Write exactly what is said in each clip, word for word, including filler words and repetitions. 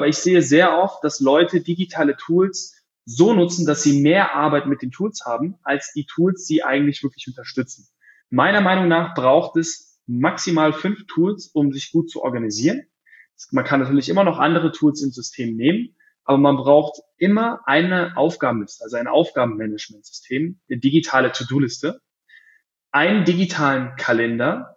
Aber ich sehe sehr oft, dass Leute digitale Tools so nutzen, dass sie mehr Arbeit mit den Tools haben, als die Tools sie eigentlich wirklich unterstützen. Meiner Meinung nach braucht es maximal fünf Tools, um sich gut zu organisieren. Man kann natürlich immer noch andere Tools im System nehmen, aber man braucht immer eine Aufgabenliste, also ein Aufgabenmanagementsystem, eine digitale To-Do-Liste, einen digitalen Kalender,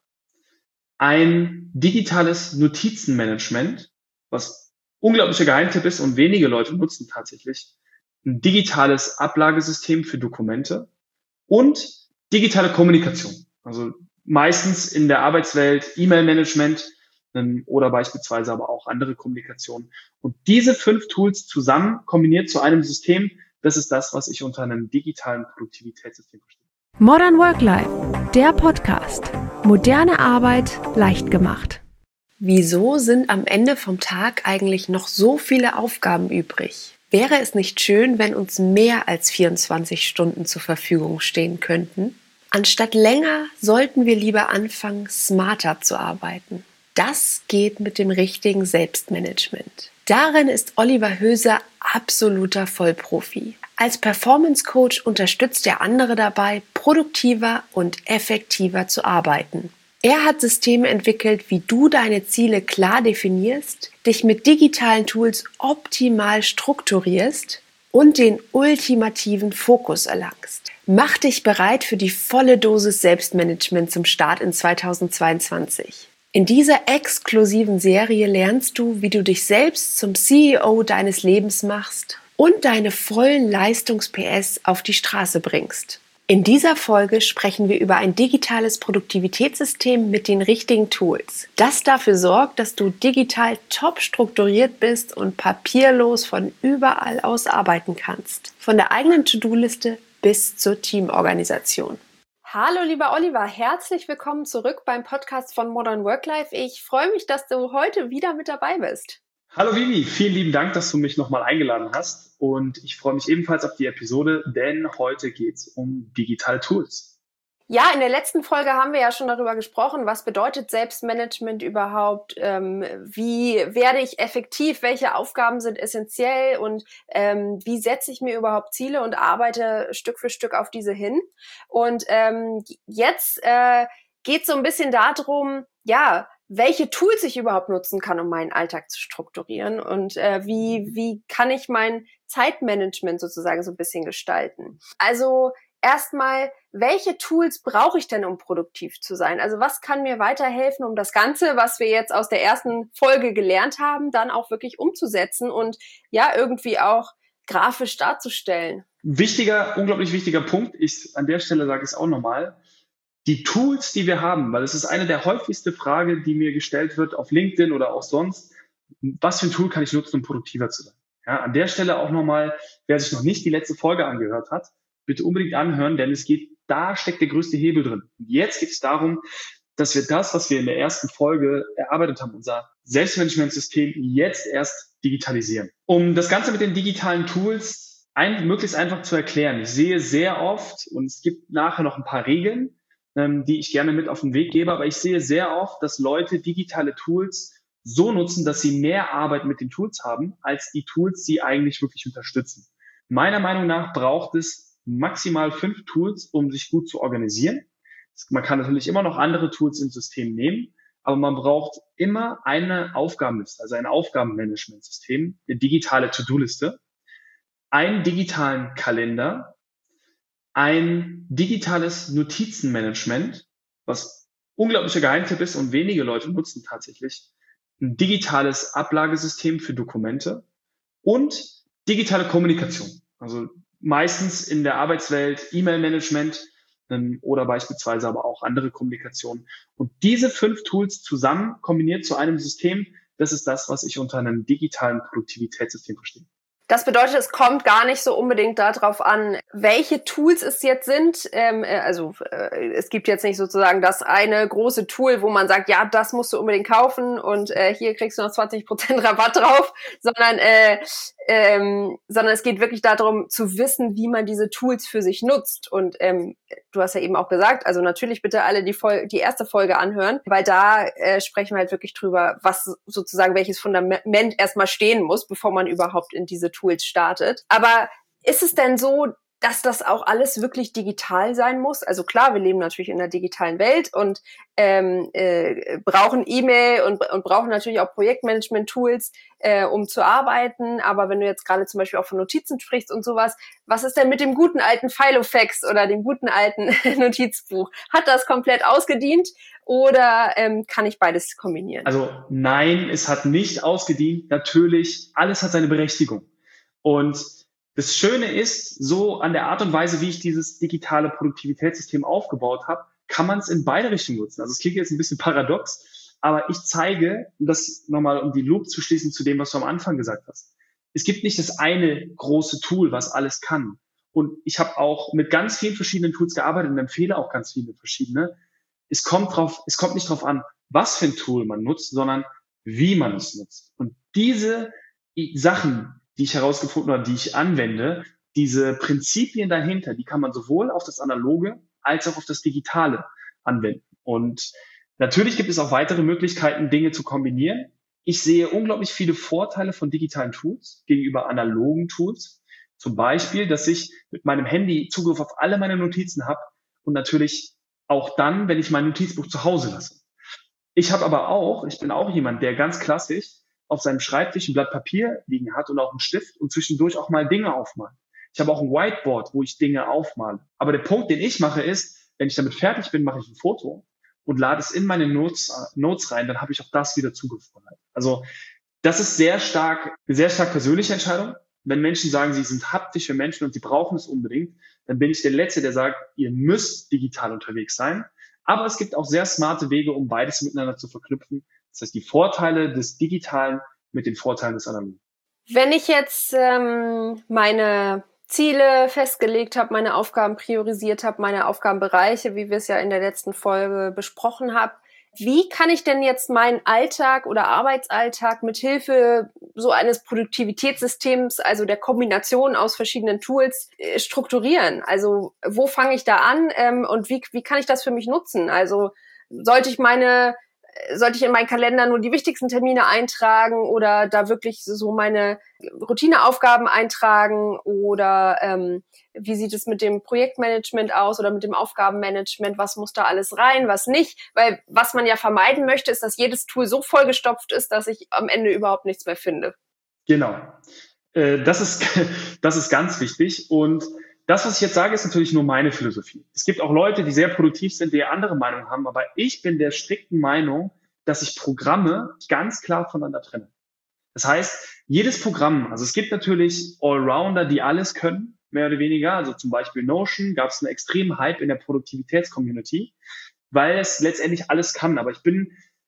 ein digitales Notizenmanagement, was unglaublicher Geheimtipp ist und wenige Leute nutzen tatsächlich, ein digitales Ablagesystem für Dokumente und digitale Kommunikation. Also meistens in der Arbeitswelt E-Mail-Management ähm, oder beispielsweise aber auch andere Kommunikation. Und diese fünf Tools zusammen kombiniert zu einem System, das ist das, was ich unter einem digitalen Produktivitätssystem verstehe. Modern Work Life, der Podcast. Moderne Arbeit leicht gemacht. Wieso sind am Ende vom Tag eigentlich noch so viele Aufgaben übrig? Wäre es nicht schön, wenn uns mehr als vierundzwanzig Stunden zur Verfügung stehen könnten? Anstatt länger sollten wir lieber anfangen, smarter zu arbeiten. Das geht mit dem richtigen Selbstmanagement. Darin ist Oliver Höser absoluter Vollprofi. Als Performance Coach unterstützt er andere dabei, produktiver und effektiver zu arbeiten. Er hat Systeme entwickelt, wie du deine Ziele klar definierst, dich mit digitalen Tools optimal strukturierst und den ultimativen Fokus erlangst. Mach dich bereit für die volle Dosis Selbstmanagement zum Start in zweitausendzweiundzwanzig. In dieser exklusiven Serie lernst du, wie du dich selbst zum C E O deines Lebens machst und deine vollen Leistungs-P S auf die Straße bringst. In dieser Folge sprechen wir über ein digitales Produktivitätssystem mit den richtigen Tools, das dafür sorgt, dass du digital top strukturiert bist und papierlos von überall aus arbeiten kannst. Von der eigenen To-Do-Liste bis zur Teamorganisation. Hallo lieber Oliver, herzlich willkommen zurück beim Podcast von Modern Work Life. Ich freue mich, dass du heute wieder mit dabei bist. Hallo Vivi, vielen lieben Dank, dass du mich nochmal eingeladen hast und ich freue mich ebenfalls auf die Episode, denn heute geht es um digitale Tools. Ja, in der letzten Folge haben wir ja schon darüber gesprochen, was bedeutet Selbstmanagement überhaupt, ähm, wie werde ich effektiv, welche Aufgaben sind essentiell und ähm, wie setze ich mir überhaupt Ziele und arbeite Stück für Stück auf diese hin. Und ähm, jetzt äh, geht es so ein bisschen darum, ja, welche Tools ich überhaupt nutzen kann, um meinen Alltag zu strukturieren und äh, wie wie kann ich mein Zeitmanagement sozusagen so ein bisschen gestalten. Also erstmal, welche Tools brauche ich denn, um produktiv zu sein? Also was kann mir weiterhelfen, um das Ganze, was wir jetzt aus der ersten Folge gelernt haben, dann auch wirklich umzusetzen und ja irgendwie auch grafisch darzustellen? Wichtiger, unglaublich wichtiger Punkt. Ich an der Stelle sage ich es auch nochmal. Die Tools, die wir haben, weil es ist eine der häufigsten Fragen, die mir gestellt wird auf LinkedIn oder auch sonst, was für ein Tool kann ich nutzen, um produktiver zu sein? Ja, an der Stelle auch nochmal, wer sich noch nicht die letzte Folge angehört hat, bitte unbedingt anhören, denn es geht, da steckt der größte Hebel drin. Und jetzt geht es darum, dass wir das, was wir in der ersten Folge erarbeitet haben, unser Selbstmanagementsystem jetzt erst digitalisieren. Um das Ganze mit den digitalen Tools ein, möglichst einfach zu erklären. Ich sehe sehr oft, und es gibt nachher noch ein paar Regeln, die ich gerne mit auf den Weg gebe. Aber ich sehe sehr oft, dass Leute digitale Tools so nutzen, dass sie mehr Arbeit mit den Tools haben, als die Tools sie eigentlich wirklich unterstützen. Meiner Meinung nach braucht es maximal fünf Tools, um sich gut zu organisieren. Man kann natürlich immer noch andere Tools im System nehmen, aber man braucht immer eine Aufgabenliste, also ein Aufgabenmanagementsystem, eine digitale To-Do-Liste, einen digitalen Kalender, ein digitales Notizenmanagement, was unglaublicher Geheimtipp ist und wenige Leute nutzen tatsächlich, ein digitales Ablagesystem für Dokumente und digitale Kommunikation. Also meistens in der Arbeitswelt E-Mail-Management ähm, oder beispielsweise aber auch andere Kommunikation. Und diese fünf Tools zusammen kombiniert zu einem System, das ist das, was ich unter einem digitalen Produktivitätssystem verstehe. Das bedeutet, es kommt gar nicht so unbedingt darauf an, welche Tools es jetzt sind. Ähm, also äh, es gibt jetzt nicht sozusagen das eine große Tool, wo man sagt, ja, das musst du unbedingt kaufen und äh, hier kriegst du noch zwanzig Prozent Rabatt drauf, sondern äh, ähm, sondern es geht wirklich darum, zu wissen, wie man diese Tools für sich nutzt. Und ähm, du hast ja eben auch gesagt, also natürlich bitte alle die, Vol- die erste Folge anhören, weil da äh, sprechen wir halt wirklich drüber, was sozusagen welches Fundament erstmal stehen muss, bevor man überhaupt in diese Tools startet. Aber ist es denn so, dass das auch alles wirklich digital sein muss? Also klar, wir leben natürlich in einer digitalen Welt und ähm, äh, brauchen E-Mail und, und brauchen natürlich auch Projektmanagement-Tools, äh, um zu arbeiten. Aber wenn du jetzt gerade zum Beispiel auch von Notizen sprichst und sowas, was ist denn mit dem guten alten Filofax oder dem guten alten Notizbuch? Hat das komplett ausgedient oder ähm, kann ich beides kombinieren? Also nein, es hat nicht ausgedient. Natürlich, alles hat seine Berechtigung. Und das Schöne ist, so an der Art und Weise, wie ich dieses digitale Produktivitätssystem aufgebaut habe, kann man es in beide Richtungen nutzen. Also es klingt jetzt ein bisschen paradox, aber ich zeige, um das nochmal, um die Loop zu schließen zu dem, was du am Anfang gesagt hast. Es gibt nicht das eine große Tool, was alles kann. Und ich habe auch mit ganz vielen verschiedenen Tools gearbeitet und empfehle auch ganz viele verschiedene. Es kommt drauf, es kommt nicht drauf an, was für ein Tool man nutzt, sondern wie man es nutzt. Und diese Sachen, die ich herausgefunden habe, die ich anwende, diese Prinzipien dahinter, die kann man sowohl auf das Analoge als auch auf das Digitale anwenden. Und natürlich gibt es auch weitere Möglichkeiten, Dinge zu kombinieren. Ich sehe unglaublich viele Vorteile von digitalen Tools gegenüber analogen Tools. Zum Beispiel, dass ich mit meinem Handy Zugriff auf alle meine Notizen habe und natürlich auch dann, wenn ich mein Notizbuch zu Hause lasse. Ich habe aber auch, ich bin auch jemand, der ganz klassisch auf seinem Schreibtisch ein Blatt Papier liegen hat und auch einen Stift und zwischendurch auch mal Dinge aufmalt. Ich habe auch ein Whiteboard, wo ich Dinge aufmale. Aber der Punkt, den ich mache, ist, wenn ich damit fertig bin, mache ich ein Foto und lade es in meine Notes, äh, Notes rein, dann habe ich auch das wieder zugriffsbereit. Also das ist sehr stark, eine sehr stark persönliche Entscheidung. Wenn Menschen sagen, sie sind haptische Menschen und sie brauchen es unbedingt, dann bin ich der Letzte, der sagt, ihr müsst digital unterwegs sein. Aber es gibt auch sehr smarte Wege, um beides miteinander zu verknüpfen. Das heißt, die Vorteile des Digitalen mit den Vorteilen des Analogen. Wenn ich jetzt ähm, meine Ziele festgelegt habe, meine Aufgaben priorisiert habe, meine Aufgabenbereiche, wie wir es ja in der letzten Folge besprochen haben, wie kann ich denn jetzt meinen Alltag oder Arbeitsalltag mit Hilfe so eines Produktivitätssystems, also der Kombination aus verschiedenen Tools, äh, strukturieren? Also wo fange ich da an ähm, und wie, wie kann ich das für mich nutzen? Also sollte ich meine sollte ich in meinen Kalender nur die wichtigsten Termine eintragen oder da wirklich so meine Routineaufgaben eintragen oder ähm, wie sieht es mit dem Projektmanagement aus oder mit dem Aufgabenmanagement, was muss da alles rein, was nicht, weil was man ja vermeiden möchte, ist, dass jedes Tool so vollgestopft ist, dass ich am Ende überhaupt nichts mehr finde. Genau, äh, das ist, das ist ganz wichtig und das, was ich jetzt sage, ist natürlich nur meine Philosophie. Es gibt auch Leute, die sehr produktiv sind, die andere Meinung haben, aber ich bin der strikten Meinung, dass ich Programme ganz klar voneinander trenne. Das heißt, jedes Programm, also es gibt natürlich Allrounder, die alles können, mehr oder weniger, also zum Beispiel Notion, gab es einen extremen Hype in der Produktivitätscommunity, weil es letztendlich alles kann, aber ich bin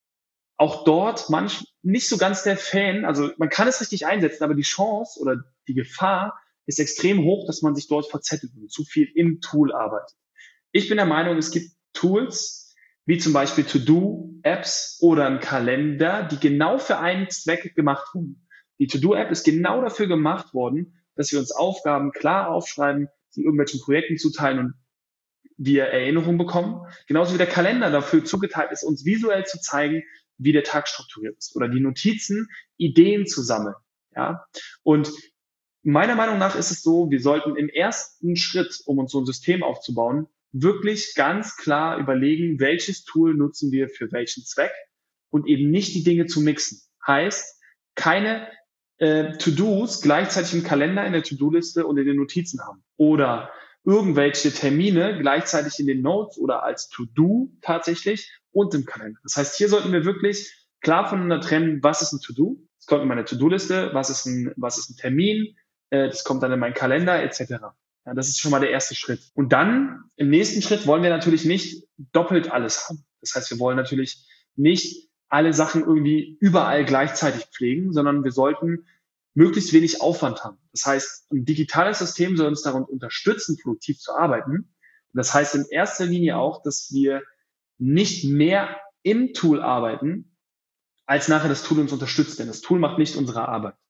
auch dort manch nicht so ganz der Fan, also man kann es richtig einsetzen, aber die Chance oder die Gefahr ist extrem hoch, dass man sich dort verzettelt und zu viel im Tool arbeitet. Ich bin der Meinung, es gibt Tools, wie zum Beispiel To-Do-Apps oder ein Kalender, die genau für einen Zweck gemacht wurden. Die To-Do-App ist genau dafür gemacht worden, dass wir uns Aufgaben klar aufschreiben, sie irgendwelchen Projekten zuteilen und wir Erinnerungen bekommen. Genauso wie der Kalender dafür zugeteilt ist, uns visuell zu zeigen, wie der Tag strukturiert ist. Oder die Notizen, Ideen zu sammeln. Ja? Und meiner Meinung nach ist es so, wir sollten im ersten Schritt, um uns so ein System aufzubauen, wirklich ganz klar überlegen, welches Tool nutzen wir für welchen Zweck und eben nicht die Dinge zu mixen. Heißt, keine äh, To-Dos gleichzeitig im Kalender, in der To-Do-Liste und in den Notizen haben. Oder irgendwelche Termine gleichzeitig in den Notes oder als To-Do tatsächlich und im Kalender. Das heißt, hier sollten wir wirklich klar voneinander trennen, was ist ein To-Do, das kommt in meine To-Do-Liste, was ist ein, was ist ein Termin, das kommt dann in meinen Kalender et cetera. Ja, das ist schon mal der erste Schritt. Und dann im nächsten Schritt wollen wir natürlich nicht doppelt alles haben. Das heißt, wir wollen natürlich nicht alle Sachen irgendwie überall gleichzeitig pflegen, sondern wir sollten möglichst wenig Aufwand haben. Das heißt, ein digitales System soll uns daran unterstützen, produktiv zu arbeiten. Und das heißt in erster Linie auch, dass wir nicht mehr im Tool arbeiten, als nachher das Tool uns unterstützt. Denn das Tool macht nicht unsere Arbeit.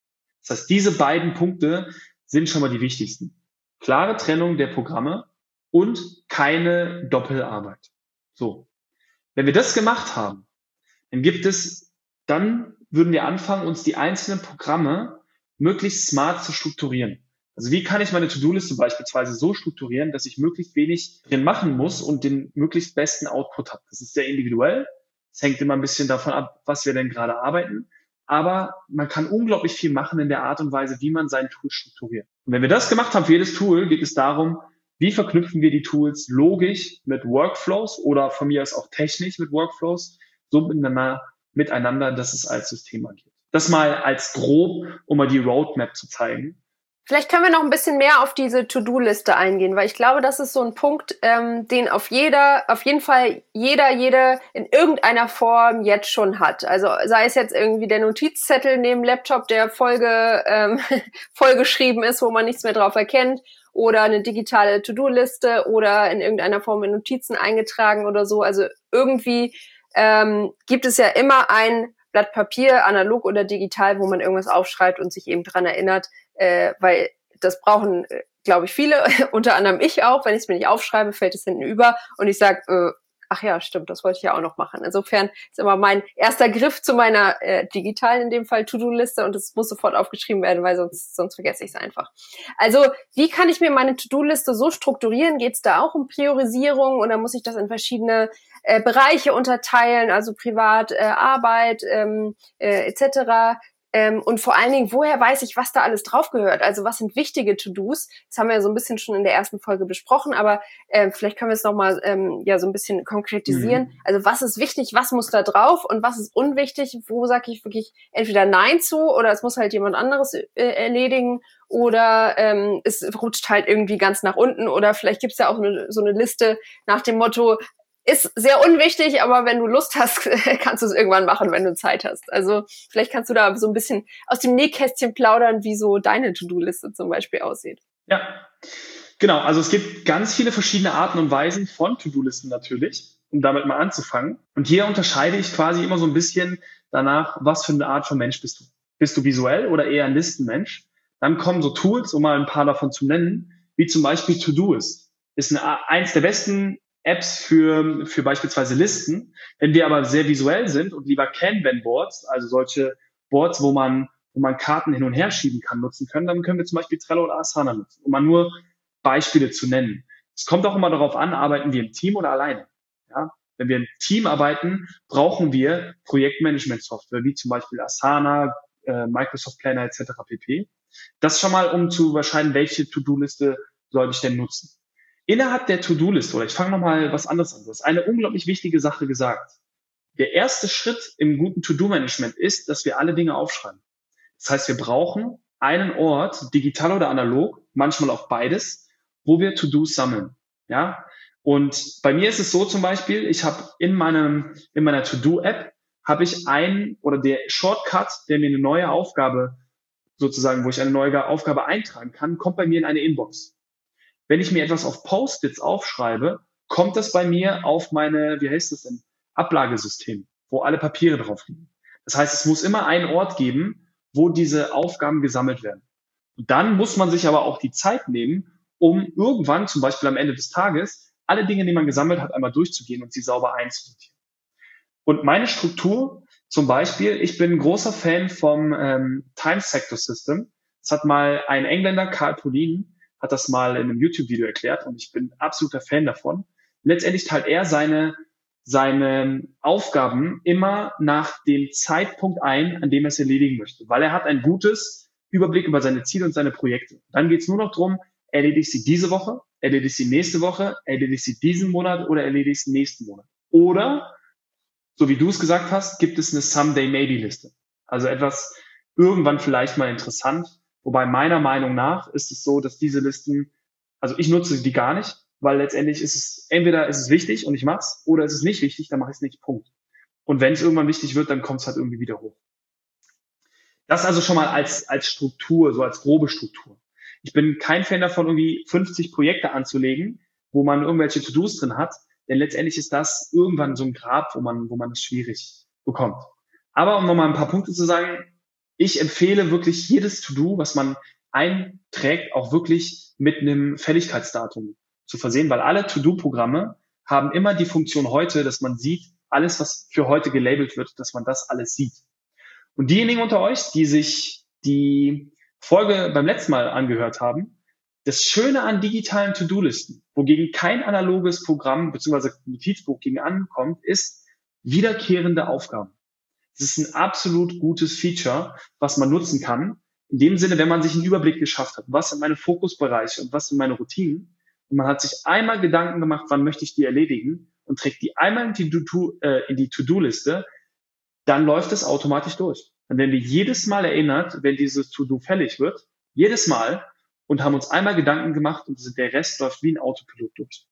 Das heißt, diese beiden Punkte sind schon mal die wichtigsten. Klare Trennung der Programme und keine Doppelarbeit. So. Wenn wir das gemacht haben, dann gibt es, dann würden wir anfangen, uns die einzelnen Programme möglichst smart zu strukturieren. Also wie kann ich meine To-Do-Liste beispielsweise so strukturieren, dass ich möglichst wenig drin machen muss und den möglichst besten Output habe. Das ist sehr individuell. Es hängt immer ein bisschen davon ab, was wir denn gerade arbeiten. Aber man kann unglaublich viel machen in der Art und Weise, wie man sein Tool strukturiert. Und wenn wir das gemacht haben für jedes Tool, geht es darum, wie verknüpfen wir die Tools logisch mit Workflows oder von mir aus auch technisch mit Workflows, so miteinander, miteinander, dass es als System agiert. Das mal als grob, um mal die Roadmap zu zeigen. Vielleicht können wir noch ein bisschen mehr auf diese To-Do-Liste eingehen, weil ich glaube, das ist so ein Punkt, ähm, den auf jeder, auf jeden Fall jeder, jede in irgendeiner Form jetzt schon hat. Also sei es jetzt irgendwie der Notizzettel neben Laptop, der vollge, ähm, vollgeschrieben ist, wo man nichts mehr drauf erkennt, oder eine digitale To-Do-Liste oder in irgendeiner Form in Notizen eingetragen oder so. Also irgendwie ähm, gibt es ja immer ein Blatt Papier, analog oder digital, wo man irgendwas aufschreibt und sich eben dran erinnert, äh, weil das brauchen, äh, glaube ich, viele, unter anderem ich auch. Wenn ich es mir nicht aufschreibe, fällt es hinten über und ich sage, äh, ach ja, stimmt, das wollte ich ja auch noch machen. Insofern ist immer mein erster Griff zu meiner äh, digitalen, in dem Fall To-Do-Liste, und es muss sofort aufgeschrieben werden, weil sonst sonst vergesse ich es einfach. Also wie kann ich mir meine To-Do-Liste so strukturieren? Geht es da auch um Priorisierung oder muss ich das in verschiedene äh, Bereiche unterteilen, also Privat, äh, Arbeit ähm, äh, et cetera? Ähm, und vor allen Dingen, woher weiß ich, was da alles drauf gehört? Also was sind wichtige To-Dos? Das haben wir ja so ein bisschen schon in der ersten Folge besprochen, aber äh, vielleicht können wir es nochmal ähm, ja, so ein bisschen konkretisieren. Mhm. Also was ist wichtig, was muss da drauf und was ist unwichtig? Wo sage ich wirklich entweder Nein zu oder es muss halt jemand anderes äh, erledigen oder ähm, es rutscht halt irgendwie ganz nach unten oder vielleicht gibt es ja auch eine, so eine Liste nach dem Motto, ist sehr unwichtig, aber wenn du Lust hast, kannst du es irgendwann machen, wenn du Zeit hast. Also vielleicht kannst du da so ein bisschen aus dem Nähkästchen plaudern, wie so deine To-Do-Liste zum Beispiel aussieht. Ja, genau. Also es gibt ganz viele verschiedene Arten und Weisen von To-Do-Listen natürlich, um damit mal anzufangen. Und hier unterscheide ich quasi immer so ein bisschen danach, was für eine Art von Mensch bist du. Bist du visuell oder eher ein Listenmensch? Dann kommen so Tools, um mal ein paar davon zu nennen, wie zum Beispiel To-Doist. Ist eine, eins der besten Apps für, für beispielsweise Listen. Wenn wir aber sehr visuell sind und lieber Kanban-Boards, also solche Boards, wo man, wo man Karten hin und her schieben kann, nutzen können, dann können wir zum Beispiel Trello oder Asana nutzen, um mal nur Beispiele zu nennen. Es kommt auch immer darauf an, arbeiten wir im Team oder alleine. Ja? Wenn wir im Team arbeiten, brauchen wir Projektmanagement-Software, wie zum Beispiel Asana, äh, Microsoft Planner et cetera pp. Das schon mal, um zu überscheiden, welche To-Do-Liste soll ich denn nutzen. Innerhalb der To-Do-Liste, oder ich fange nochmal was anderes an, du hast eine unglaublich wichtige Sache gesagt. Der erste Schritt im guten To-Do-Management ist, dass wir alle Dinge aufschreiben. Das heißt, wir brauchen einen Ort, digital oder analog, manchmal auch beides, wo wir To-Dos sammeln. Ja? Und bei mir ist es so zum Beispiel, ich habe in meinem in meiner To-Do-App habe ich einen oder der Shortcut, der mir eine neue Aufgabe sozusagen, wo ich eine neue Aufgabe eintragen kann, kommt bei mir in eine Inbox. Wenn ich mir etwas auf Post-its aufschreibe, kommt das bei mir auf meine, wie heißt das denn, Ablagesystem, wo alle Papiere drauf liegen. Das heißt, es muss immer einen Ort geben, wo diese Aufgaben gesammelt werden. Und dann muss man sich aber auch die Zeit nehmen, um irgendwann, zum Beispiel am Ende des Tages, alle Dinge, die man gesammelt hat, einmal durchzugehen und sie sauber einzusortieren. Und meine Struktur, zum Beispiel, ich bin ein großer Fan vom ähm, Time Sector System. Das hat mal ein Engländer, Karl Polin, hat das mal in einem YouTube-Video erklärt und ich bin absoluter Fan davon. Letztendlich teilt er seine, seine Aufgaben immer nach dem Zeitpunkt ein, an dem er es erledigen möchte, weil er hat ein gutes Überblick über seine Ziele und seine Projekte. Dann geht es nur noch darum, erledige ich sie diese Woche, erledige ich sie nächste Woche, erledige ich sie diesen Monat oder erledige ich sie nächsten Monat. Oder, so wie du es gesagt hast, gibt es eine Someday-Maybe-Liste. Also etwas irgendwann vielleicht mal interessant. Wobei meiner Meinung nach ist es so, dass diese Listen, also ich nutze die gar nicht, weil letztendlich ist es, entweder ist es wichtig und ich mach's, oder ist es nicht wichtig, dann mache ich es nicht, Punkt. Und wenn es irgendwann wichtig wird, dann kommt es halt irgendwie wieder hoch. Das also schon mal als, als Struktur, so als grobe Struktur. Ich bin kein Fan davon, irgendwie fünfzig Projekte anzulegen, wo man irgendwelche To-Dos drin hat, denn letztendlich ist das irgendwann so ein Grab, wo man, wo man es schwierig bekommt. Aber um nochmal ein paar Punkte zu sagen, ich empfehle wirklich jedes To-Do, was man einträgt, auch wirklich mit einem Fälligkeitsdatum zu versehen, weil alle To-Do-Programme haben immer die Funktion heute, dass man sieht, alles, was für heute gelabelt wird, dass man das alles sieht. Und diejenigen unter euch, die sich die Folge beim letzten Mal angehört haben, das Schöne an digitalen To-Do-Listen, wogegen kein analoges Programm bzw. Notizbuch gegen ankommt, ist wiederkehrende Aufgaben. Das ist ein absolut gutes Feature, was man nutzen kann. In dem Sinne, wenn man sich einen Überblick geschafft hat, was sind meine Fokusbereiche und was sind meine Routinen, und man hat sich einmal Gedanken gemacht, wann möchte ich die erledigen, und trägt die einmal in die To-Do, äh, in die To-Do-Liste, dann läuft es automatisch durch. Dann werden wir jedes Mal erinnert, wenn dieses To-Do fällig wird, jedes Mal, und haben uns einmal Gedanken gemacht und der Rest läuft wie ein Autopilot durch.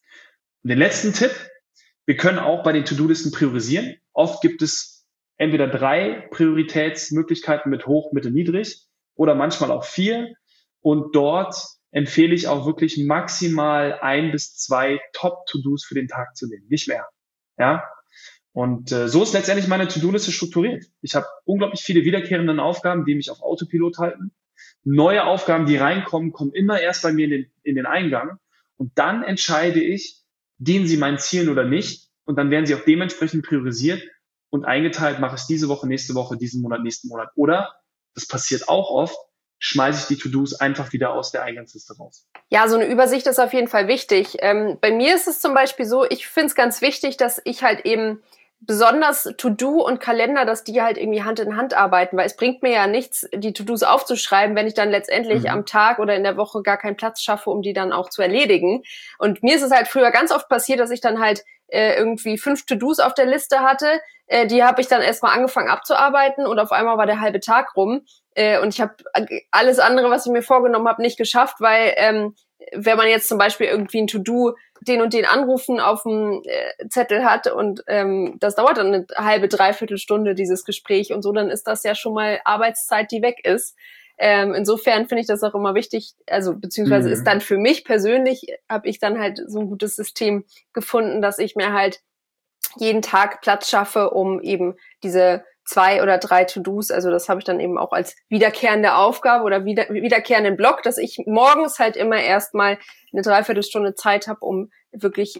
Und den letzten Tipp, wir können auch bei den To-Do-Listen priorisieren. Oft gibt es entweder drei Prioritätsmöglichkeiten mit hoch, mittel, niedrig oder manchmal auch vier. Und dort empfehle ich auch wirklich maximal ein bis zwei Top-To-Dos für den Tag zu nehmen, nicht mehr. Ja. Und äh, so ist letztendlich meine To-Do-Liste strukturiert. Ich habe unglaublich viele wiederkehrende Aufgaben, die mich auf Autopilot halten. Neue Aufgaben, die reinkommen, kommen immer erst bei mir in den, in den Eingang. Und dann entscheide ich, dienen sie meinen Zielen oder nicht. Und dann werden sie auch dementsprechend priorisiert und eingeteilt, mache ich diese Woche, nächste Woche, diesen Monat, nächsten Monat. Oder, das passiert auch oft, schmeiße ich die To-Dos einfach wieder aus der Eingangsliste raus. Ja, so eine Übersicht ist auf jeden Fall wichtig. Ähm, bei mir ist es zum Beispiel so, ich finde es ganz wichtig, dass ich halt eben besonders To-Do und Kalender, dass die halt irgendwie Hand in Hand arbeiten, weil es bringt mir ja nichts, die To-Dos aufzuschreiben, wenn ich dann letztendlich mhm. am Tag oder in der Woche gar keinen Platz schaffe, um die dann auch zu erledigen. Und mir ist es halt früher ganz oft passiert, dass ich dann halt äh, irgendwie fünf To-Dos auf der Liste hatte, äh, die habe ich dann erstmal angefangen abzuarbeiten und auf einmal war der halbe Tag rum äh, und ich habe alles andere, was ich mir vorgenommen habe, nicht geschafft, weil ähm, wenn man jetzt zum Beispiel irgendwie ein To-Do, den und den Anrufen auf dem äh, Zettel hat und ähm, das dauert dann eine halbe, dreiviertel Stunde, dieses Gespräch und so, dann ist das ja schon mal Arbeitszeit, die weg ist. Ähm, insofern finde ich das auch immer wichtig, also beziehungsweise mhm. ist dann für mich persönlich, habe ich dann halt so ein gutes System gefunden, dass ich mir halt jeden Tag Platz schaffe, um eben diese zwei oder drei To-Dos, also das habe ich dann eben auch als wiederkehrende Aufgabe oder wieder, wiederkehrenden Block, dass ich morgens halt immer erstmal eine Dreiviertelstunde Zeit habe, um wirklich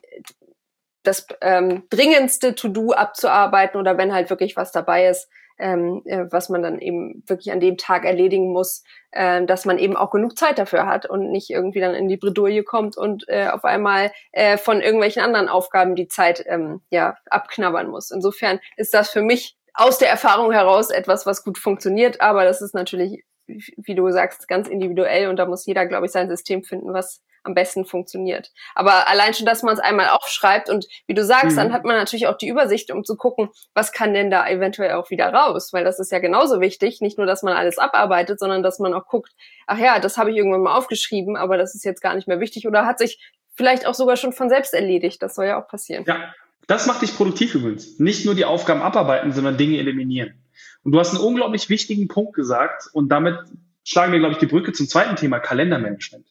das ähm, dringendste To-Do abzuarbeiten oder wenn halt wirklich was dabei ist, ähm, äh, was man dann eben wirklich an dem Tag erledigen muss, äh, dass man eben auch genug Zeit dafür hat und nicht irgendwie dann in die Bredouille kommt und äh, auf einmal äh, von irgendwelchen anderen Aufgaben die Zeit ähm, ja abknabbern muss. Insofern ist das für mich aus der Erfahrung heraus etwas, was gut funktioniert, aber das ist natürlich, wie du sagst, ganz individuell und da muss jeder, glaube ich, sein System finden, was am besten funktioniert. Aber allein schon, dass man es einmal aufschreibt und wie du sagst, mhm. dann hat man natürlich auch die Übersicht, um zu gucken, was kann denn da eventuell auch wieder raus, weil das ist ja genauso wichtig, nicht nur, dass man alles abarbeitet, sondern dass man auch guckt, ach ja, das habe ich irgendwann mal aufgeschrieben, aber das ist jetzt gar nicht mehr wichtig oder hat sich vielleicht auch sogar schon von selbst erledigt, das soll ja auch passieren. Ja. Das macht dich produktiv übrigens. Nicht nur die Aufgaben abarbeiten, sondern Dinge eliminieren. Und du hast einen unglaublich wichtigen Punkt gesagt und damit schlagen wir, glaube ich, die Brücke zum zweiten Thema, Kalendermanagement.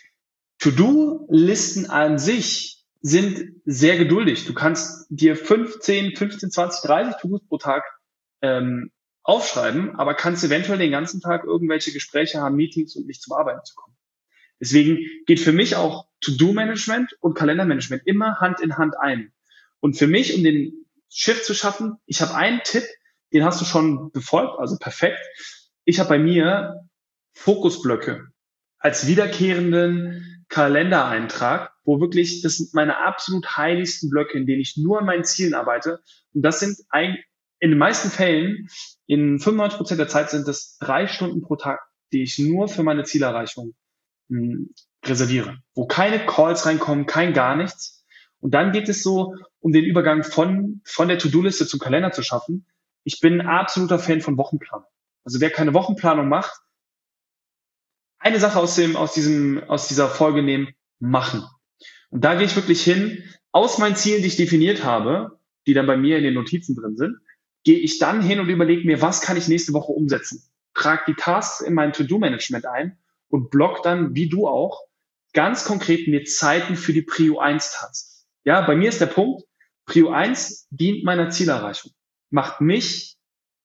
To-Do-Listen an sich sind sehr geduldig. Du kannst dir fünfzehn, fünfzehn, zwanzig, dreißig To-Dos pro Tag ähm, aufschreiben, aber kannst eventuell den ganzen Tag irgendwelche Gespräche haben, Meetings und nicht zum Arbeiten zu kommen. Deswegen geht für mich auch To-Do-Management und Kalendermanagement immer Hand in Hand ein. Und für mich, um den Shift zu schaffen, ich habe einen Tipp, den hast du schon befolgt, also perfekt. Ich habe bei mir Fokusblöcke als wiederkehrenden Kalendereintrag, wo wirklich, das sind meine absolut heiligsten Blöcke, in denen ich nur an meinen Zielen arbeite. Und das sind ein, in den meisten Fällen, in fünfundneunzig Prozent der Zeit sind das drei Stunden pro Tag, die ich nur für meine Zielerreichung mh, reserviere, wo keine Calls reinkommen, kein gar nichts. Und dann geht es so, um den Übergang von, von der To-Do-Liste zum Kalender zu schaffen. Ich bin ein absoluter Fan von Wochenplanung. Also wer keine Wochenplanung macht, eine Sache aus dem, aus diesem, aus dieser Folge nehmen, machen. Und da gehe ich wirklich hin, aus meinen Zielen, die ich definiert habe, die dann bei mir in den Notizen drin sind, gehe ich dann hin und überlege mir, was kann ich nächste Woche umsetzen? Trage die Tasks in mein To-Do-Management ein und block dann, wie du auch, ganz konkret mir Zeiten für die Prio eins Tasks. Ja, bei mir ist der Punkt, Prio eins dient meiner Zielerreichung, macht mich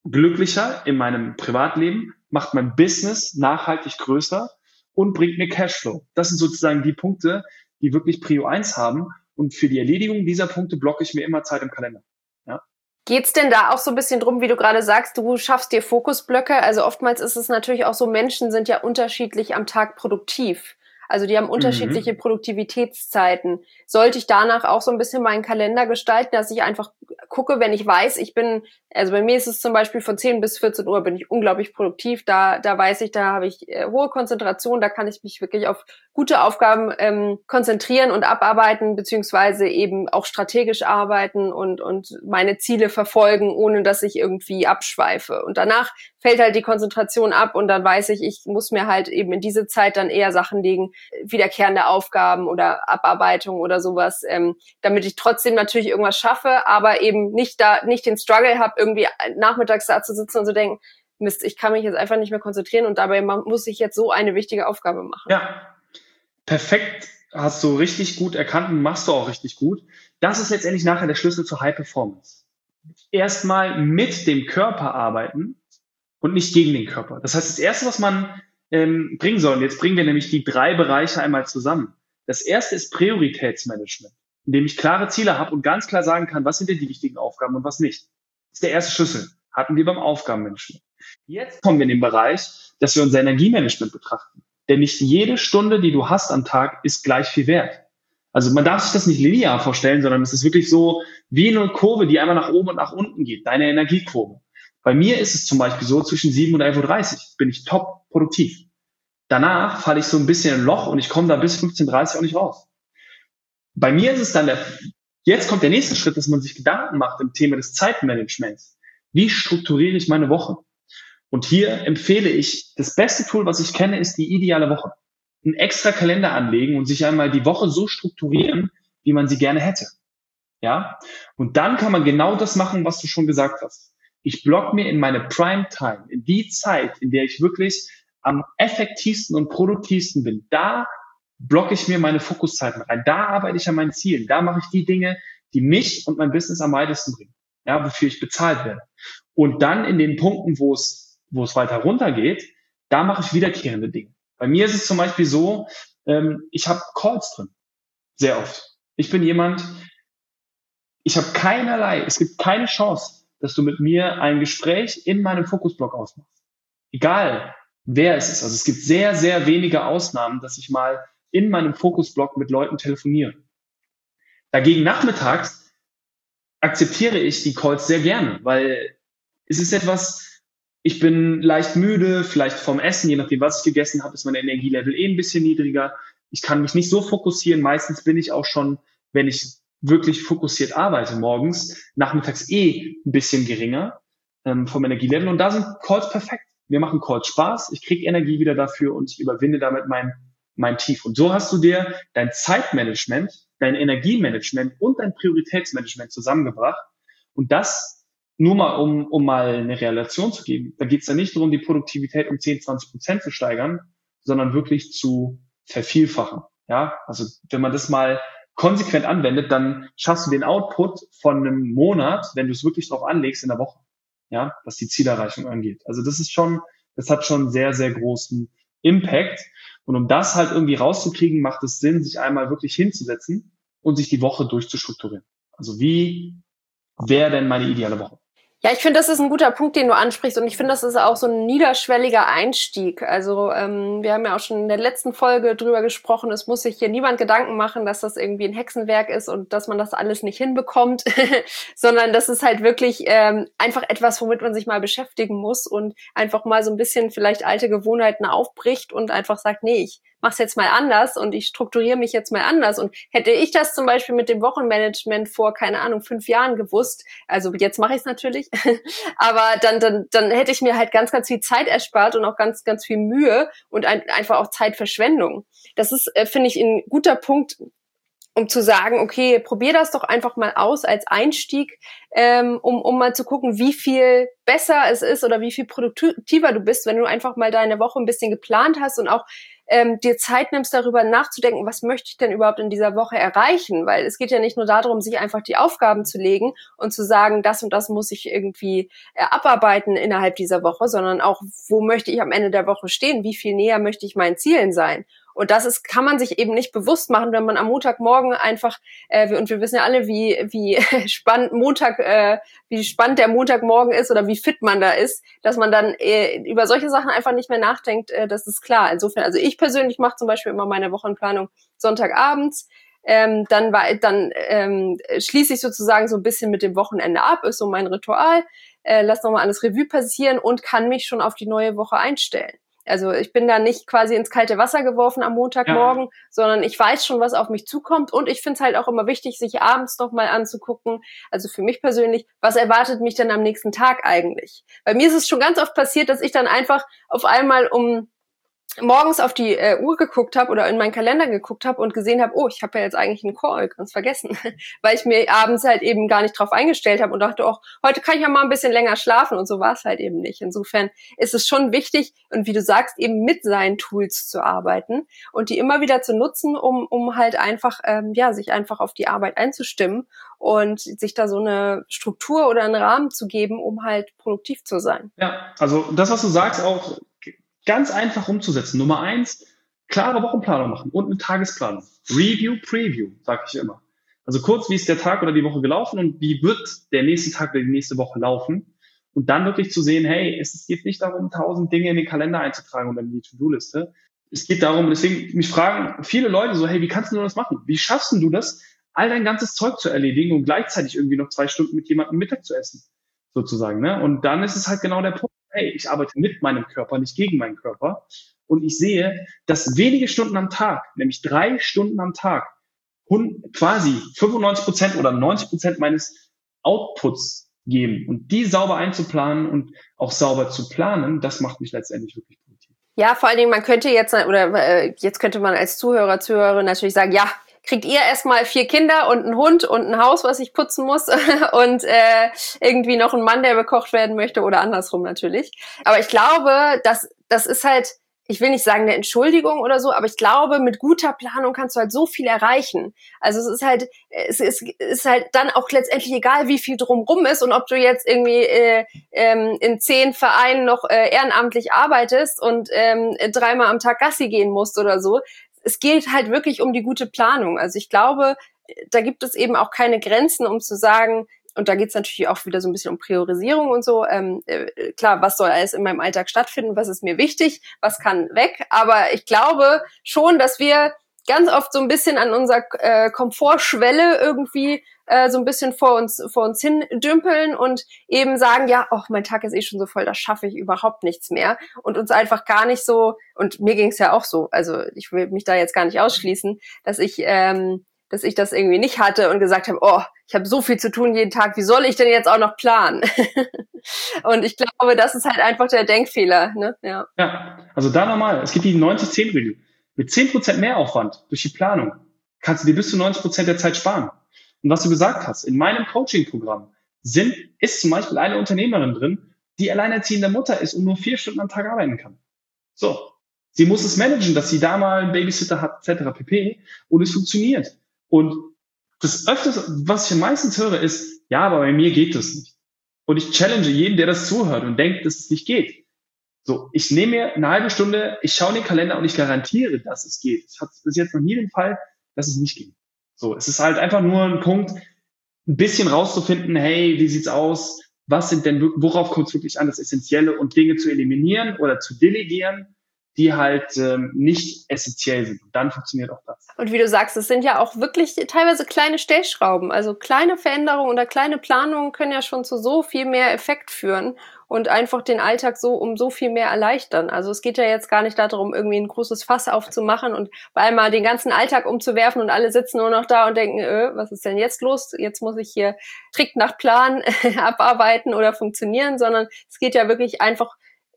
glücklicher in meinem Privatleben, macht mein Business nachhaltig größer und bringt mir Cashflow. Das sind sozusagen die Punkte, die wirklich Prio eins haben. Und für die Erledigung dieser Punkte blocke ich mir immer Zeit im Kalender. Ja. Geht's denn da auch so ein bisschen drum, wie du gerade sagst, du schaffst dir Fokusblöcke? Also oftmals ist es natürlich auch so, Menschen sind ja unterschiedlich am Tag produktiv. Also die haben unterschiedliche mhm. Produktivitätszeiten. Sollte ich danach auch so ein bisschen meinen Kalender gestalten, dass ich einfach gucke, wenn ich weiß, ich bin, also bei mir ist es zum Beispiel von zehn bis vierzehn Uhr bin ich unglaublich produktiv. Da, da weiß ich, da habe ich äh, hohe Konzentration, da kann ich mich wirklich auf gute Aufgaben ähm, konzentrieren und abarbeiten, beziehungsweise eben auch strategisch arbeiten und, und meine Ziele verfolgen, ohne dass ich irgendwie abschweife. Und danach fällt halt die Konzentration ab und dann weiß ich, ich muss mir halt eben in diese Zeit dann eher Sachen legen, wiederkehrende Aufgaben oder Abarbeitung oder sowas, ähm, damit ich trotzdem natürlich irgendwas schaffe, aber eben nicht da, nicht den Struggle habe, irgendwie nachmittags da zu sitzen und zu denken, Mist, ich kann mich jetzt einfach nicht mehr konzentrieren und dabei muss ich jetzt so eine wichtige Aufgabe machen. Ja, perfekt, hast du richtig gut erkannt und machst du auch richtig gut. Das ist letztendlich nachher der Schlüssel zur High Performance. Erstmal mit dem Körper arbeiten und nicht gegen den Körper. Das heißt, das Erste, was man ähm, bringen soll, und jetzt bringen wir nämlich die drei Bereiche einmal zusammen. Das Erste ist Prioritätsmanagement, indem ich klare Ziele habe und ganz klar sagen kann, was sind denn die wichtigen Aufgaben und was nicht. Das ist der erste Schlüssel. Hatten wir beim Aufgabenmanagement. Jetzt kommen wir in den Bereich, dass wir unser Energiemanagement betrachten. Denn nicht jede Stunde, die du hast am Tag, ist gleich viel wert. Also man darf sich das nicht linear vorstellen, sondern es ist wirklich so wie eine Kurve, die einmal nach oben und nach unten geht, deine Energiekurve. Bei mir ist es zum Beispiel so, zwischen sieben und elf Uhr dreißig bin ich top produktiv. Danach falle ich so ein bisschen in ein Loch und ich komme da bis fünfzehn Uhr dreißig auch nicht raus. Bei mir ist es dann der, jetzt kommt der nächste Schritt, dass man sich Gedanken macht im Thema des Zeitmanagements. Wie strukturiere ich meine Woche? Und hier empfehle ich, das beste Tool, was ich kenne, ist die ideale Woche. Einen extra Kalender anlegen und sich einmal die Woche so strukturieren, wie man sie gerne hätte. Ja? Und dann kann man genau das machen, was du schon gesagt hast. Ich block mir in meine Primetime, in die Zeit, in der ich wirklich am effektivsten und produktivsten bin. Da blocke ich mir meine Fokuszeiten rein. Da arbeite ich an meinen Zielen. Da mache ich die Dinge, die mich und mein Business am weitesten bringen. Ja, wofür ich bezahlt werde. Und dann in den Punkten, wo es, wo es weiter runtergeht, da mache ich wiederkehrende Dinge. Bei mir ist es zum Beispiel so, ähm, ich habe Calls drin. Sehr oft. Ich bin jemand, ich habe keinerlei, es gibt keine Chance, dass du mit mir ein Gespräch in meinem Fokusblock ausmachst. Egal, wer es ist. Also es gibt sehr, sehr wenige Ausnahmen, dass ich mal in meinem Fokusblock mit Leuten telefoniere. Dagegen nachmittags akzeptiere ich die Calls sehr gerne, weil es ist etwas, ich bin leicht müde, vielleicht vom Essen, je nachdem, was ich gegessen habe, ist mein Energielevel eh ein bisschen niedriger. Ich kann mich nicht so fokussieren. Meistens bin ich auch schon, wenn ich wirklich fokussiert arbeite morgens, nachmittags eh ein bisschen geringer ähm, vom Energielevel. Und da sind Calls perfekt. Wir machen Calls Spaß, ich kriege Energie wieder dafür und ich überwinde damit mein, mein Tief. Und so hast du dir dein Zeitmanagement, dein Energiemanagement und dein Prioritätsmanagement zusammengebracht. Und das nur mal, um, um mal eine Relation zu geben. Da geht es ja nicht darum, die Produktivität um zehn, zwanzig Prozent zu steigern, sondern wirklich zu vervielfachen. Ja, also wenn man das mal konsequent anwendet, dann schaffst du den Output von einem Monat, wenn du es wirklich drauf anlegst, in der Woche, ja, was die Zielerreichung angeht. Also das ist schon, das hat schon sehr, sehr großen Impact. Und um das halt irgendwie rauszukriegen, macht es Sinn, sich einmal wirklich hinzusetzen und sich die Woche durchzustrukturieren. Also wie wäre denn meine ideale Woche? Ja, ich finde, das ist ein guter Punkt, den du ansprichst, und ich finde, das ist auch so ein niederschwelliger Einstieg. Also ähm, wir haben ja auch schon in der letzten Folge drüber gesprochen, es muss sich hier niemand Gedanken machen, dass das irgendwie ein Hexenwerk ist und dass man das alles nicht hinbekommt, sondern das ist halt wirklich ähm, einfach etwas, womit man sich mal beschäftigen muss und einfach mal so ein bisschen vielleicht alte Gewohnheiten aufbricht und einfach sagt, nee, ich mach's jetzt mal anders und ich strukturiere mich jetzt mal anders. Und hätte ich das zum Beispiel mit dem Wochenmanagement vor, keine Ahnung, fünf Jahren gewusst, also jetzt mache ich es natürlich, aber dann, dann, dann hätte ich mir halt ganz, ganz viel Zeit erspart und auch ganz, ganz viel Mühe und ein, einfach auch Zeitverschwendung. Das ist, äh, finde ich, ein guter Punkt, um zu sagen, okay, probier das doch einfach mal aus als Einstieg, ähm, um, um mal zu gucken, wie viel besser es ist oder wie viel produktiver du bist, wenn du einfach mal deine Woche ein bisschen geplant hast und auch ähm, dir Zeit nimmst, darüber nachzudenken, was möchte ich denn überhaupt in dieser Woche erreichen? Weil es geht ja nicht nur darum, sich einfach die Aufgaben zu legen und zu sagen, das und das muss ich irgendwie äh, abarbeiten innerhalb dieser Woche, sondern auch, wo möchte ich am Ende der Woche stehen? Wie viel näher möchte ich meinen Zielen sein? Und das ist, kann man sich eben nicht bewusst machen, wenn man am Montagmorgen einfach, äh, und wir wissen ja alle, wie wie spannend Montag, äh, wie spannend der Montagmorgen ist oder wie fit man da ist, dass man dann äh, über solche Sachen einfach nicht mehr nachdenkt, äh, das ist klar. Insofern, also ich persönlich mache zum Beispiel immer meine Wochenplanung Sonntagabends, ähm, dann war, dann ähm, schließe ich sozusagen so ein bisschen mit dem Wochenende ab, ist so mein Ritual, äh, lass nochmal alles Revue passieren und kann mich schon auf die neue Woche einstellen. Also ich bin da nicht quasi ins kalte Wasser geworfen am Montagmorgen, ja, sondern ich weiß schon, was auf mich zukommt. Und ich finde es halt auch immer wichtig, sich abends noch mal anzugucken, also für mich persönlich, was erwartet mich denn am nächsten Tag eigentlich? Bei mir ist es schon ganz oft passiert, dass ich dann einfach auf einmal um morgens auf die äh, Uhr geguckt habe oder in meinen Kalender geguckt habe und gesehen habe, oh, ich habe ja jetzt eigentlich einen Call, ganz vergessen, weil ich mir abends halt eben gar nicht drauf eingestellt habe und dachte, oh, heute kann ich ja mal ein bisschen länger schlafen und so war es halt eben nicht. Insofern ist es schon wichtig und wie du sagst, eben mit seinen Tools zu arbeiten und die immer wieder zu nutzen, um um halt einfach, ähm, ja, sich einfach auf die Arbeit einzustimmen und sich da so eine Struktur oder einen Rahmen zu geben, um halt produktiv zu sein. Ja, also das, was du sagst, auch ganz einfach umzusetzen. Nummer eins, klare Wochenplanung machen und eine Tagesplanung. Review, Preview, sage ich immer. Also kurz, wie ist der Tag oder die Woche gelaufen und wie wird der nächste Tag oder die nächste Woche laufen. Und dann wirklich zu sehen, hey, es geht nicht darum, tausend Dinge in den Kalender einzutragen oder in die To-Do-Liste. Es geht darum, deswegen mich fragen viele Leute so, hey, wie kannst du das machen? Wie schaffst du das, all dein ganzes Zeug zu erledigen und gleichzeitig irgendwie noch zwei Stunden mit jemandem Mittag zu essen, sozusagen, ne? Und dann ist es halt genau der Punkt. Hey, ich arbeite mit meinem Körper, nicht gegen meinen Körper. Und ich sehe, dass wenige Stunden am Tag, nämlich drei Stunden am Tag, quasi fünfundneunzig Prozent oder neunzig Prozent meines Outputs geben. Und die sauber einzuplanen und auch sauber zu planen, das macht mich letztendlich wirklich produktiv. Ja, vor allen Dingen, man könnte jetzt, oder äh, jetzt könnte man als Zuhörer, Zuhörerin natürlich sagen, ja, kriegt ihr erstmal vier Kinder und einen Hund und ein Haus, was ich putzen muss und äh, irgendwie noch einen Mann, der bekocht werden möchte oder andersrum natürlich. Aber ich glaube, das, das ist halt, ich will nicht sagen eine Entschuldigung oder so, aber ich glaube, mit guter Planung kannst du halt so viel erreichen. Also es ist halt, es ist, ist halt dann auch letztendlich egal, wie viel drumrum ist und ob du jetzt irgendwie äh, ähm, in zehn Vereinen noch äh, ehrenamtlich arbeitest und ähm, dreimal am Tag Gassi gehen musst oder so. Es geht halt wirklich um die gute Planung. Also ich glaube, da gibt es eben auch keine Grenzen, um zu sagen, und da geht es natürlich auch wieder so ein bisschen um Priorisierung und so. Ähm, äh, klar, was soll alles in meinem Alltag stattfinden? Was ist mir wichtig? Was kann weg? Aber ich glaube schon, dass wir ganz oft so ein bisschen an unserer äh, Komfortschwelle irgendwie äh, so ein bisschen vor uns vor uns hin dümpeln und eben sagen, ja, oh, mein Tag ist eh schon so voll, da schaffe ich überhaupt nichts mehr und uns einfach gar nicht so, und mir ging es ja auch so, also ich will mich da jetzt gar nicht ausschließen, dass ich ähm, dass ich das irgendwie nicht hatte und gesagt habe, oh, ich habe so viel zu tun jeden Tag, wie soll ich denn jetzt auch noch planen? Und ich glaube, das ist halt einfach der Denkfehler, ne? Ja, ja, also da nochmal, es gibt die neunzig zehn Regel. Mit zehn Prozent Mehraufwand durch die Planung kannst du dir bis zu neunzig Prozent der Zeit sparen. Und was du gesagt hast, in meinem Coaching-Programm sind, ist zum Beispiel eine Unternehmerin drin, die alleinerziehende Mutter ist und nur vier Stunden am Tag arbeiten kann. So, sie muss es managen, dass sie da mal einen Babysitter hat, et cetera pp. Und es funktioniert. Und das öfters, was ich meistens höre, ist, ja, aber bei mir geht das nicht. Und ich challenge jeden, der das zuhört und denkt, dass es nicht geht. So, ich nehme mir eine halbe Stunde, ich schaue in den Kalender und ich garantiere, dass es geht. Ich hatte bis jetzt noch nie den Fall, dass es nicht geht. So, es ist halt einfach nur ein Punkt, ein bisschen rauszufinden, hey, wie sieht's aus? Was sind denn, worauf kommt es wirklich an, das Essentielle und Dinge zu eliminieren oder zu delegieren, die halt ähm, nicht essentiell sind. Und dann funktioniert auch das. Und wie du sagst, es sind ja auch wirklich teilweise kleine Stellschrauben. Also kleine Veränderungen oder kleine Planungen können ja schon zu so viel mehr Effekt führen und einfach den Alltag so um so viel mehr erleichtern. Also es geht ja jetzt gar nicht darum, irgendwie ein großes Fass aufzumachen und bei einmal den ganzen Alltag umzuwerfen und alle sitzen nur noch da und denken, äh, was ist denn jetzt los? Jetzt muss ich hier strikt nach Plan abarbeiten oder funktionieren, sondern es geht ja wirklich einfach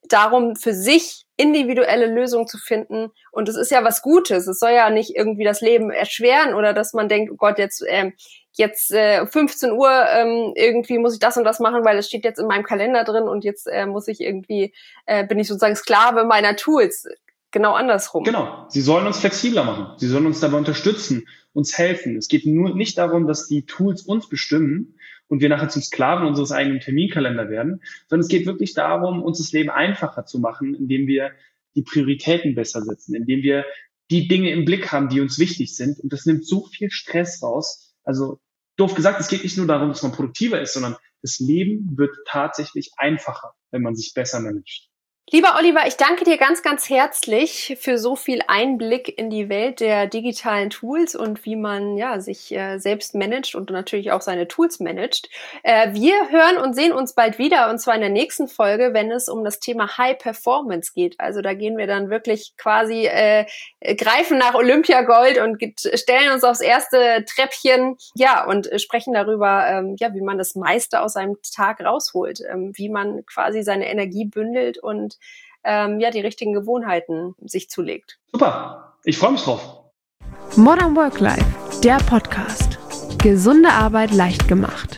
darum, für sich individuelle Lösungen zu finden. Und es ist ja was Gutes. Es soll ja nicht irgendwie das Leben erschweren oder dass man denkt, oh Gott, jetzt ähm, jetzt äh, fünfzehn Uhr ähm, irgendwie muss ich das und das machen, weil es steht jetzt in meinem Kalender drin und jetzt äh, muss ich irgendwie, äh, bin ich sozusagen Sklave meiner Tools. Genau andersrum. Genau. Sie sollen uns flexibler machen. Sie sollen uns dabei unterstützen, uns helfen. Es geht nur nicht darum, dass die Tools uns bestimmen und wir nachher zum Sklaven unseres eigenen Terminkalender werden, sondern es geht wirklich darum, uns das Leben einfacher zu machen, indem wir die Prioritäten besser setzen, indem wir die Dinge im Blick haben, die uns wichtig sind. Und das nimmt so viel Stress raus. Also doof gesagt, es geht nicht nur darum, dass man produktiver ist, sondern das Leben wird tatsächlich einfacher, wenn man sich besser managt. Lieber Oliver, ich danke dir ganz, ganz herzlich für so viel Einblick in die Welt der digitalen Tools und wie man ja sich äh, selbst managt und natürlich auch seine Tools managt. Äh, wir hören und sehen uns bald wieder, und zwar in der nächsten Folge, wenn es um das Thema High Performance geht. Also da gehen wir dann wirklich quasi äh, greifen nach Olympiagold und stellen uns aufs erste Treppchen, ja, und sprechen darüber, ähm, ja, wie man das meiste aus einem Tag rausholt, ähm, wie man quasi seine Energie bündelt und Ähm, ja, die richtigen Gewohnheiten sich zulegt. Super, ich freue mich drauf. Modern Work Life, der Podcast. Gesunde Arbeit leicht gemacht.